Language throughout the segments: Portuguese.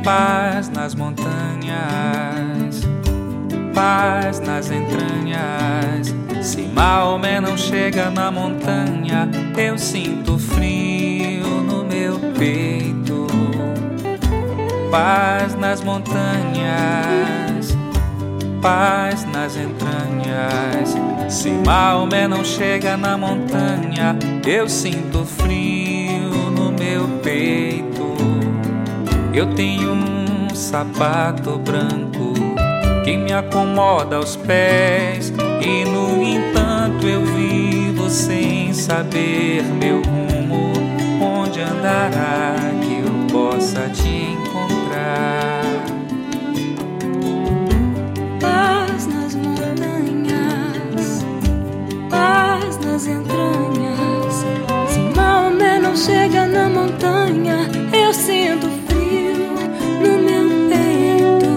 Paz nas montanhas, paz nas entranhas. Se Maomé não chega na montanha, eu sinto frio no meu peito. Paz nas montanhas, paz nas entranhas. Se Maomé não chega na montanha, eu sinto frio no meu peito. Eu tenho um sapato branco que me acomoda aos pés, e no entanto eu vivo sem saber meu rumo. Onde andará que eu possa te encontrar? Paz nas montanhas, paz nas entranhas. Se Maomé não chega na montanha, eu sinto frio no meu peito.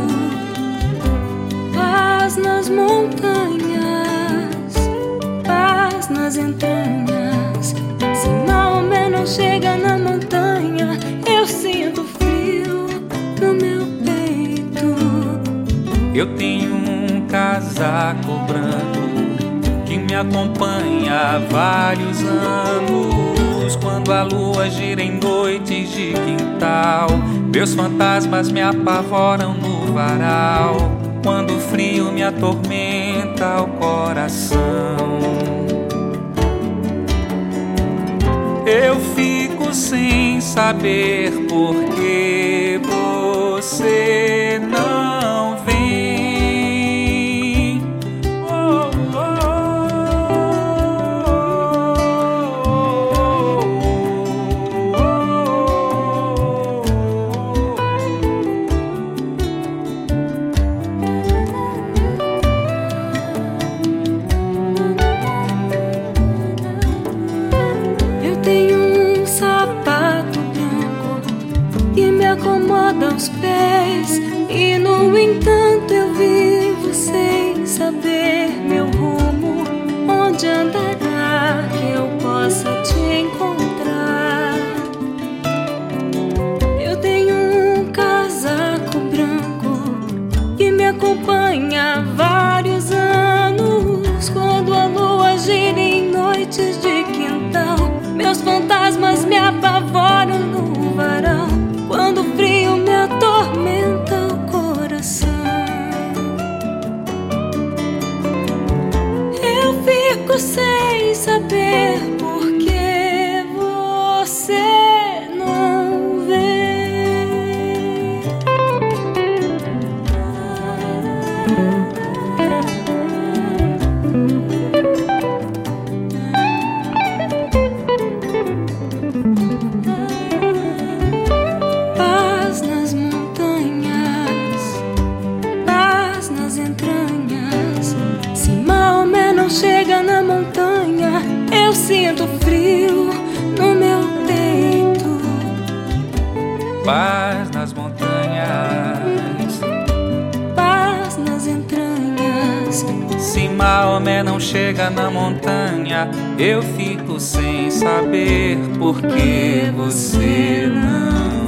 Paz nas montanhas, paz nas entranhas. Se Maomé não chega na montanha, eu sinto frio no meu peito. Eu tenho um casaco branco que me acompanha há vários anos. Quando a lua gira em noites de quintal, meus fantasmas me apavoram no varal. Quando o frio me atormenta o coração, eu fico sem saber por que você não vem. Oh, oh, Eu tenho um sapato branco que me acomoda aos pés, e no entanto eu vivo sem saber meu rumo. Onde andará que eu possa te encontrar? Eu tenho um casaco branco que me acompanha há vários anos. Quando a lua gira em noites de quintal, meus fantasmas me apavoram no varal. Quando o frio me atormenta o coração, eu fico sem saber por que você não vem. Paz nas montanhas, paz nas entranhas. Se Maomé não chega na montanha, eu sinto frio no meu peito. paz nas montanhas, Paz nas entranhas. se Maomé não chega na montanha, eu fico sem saber por que você não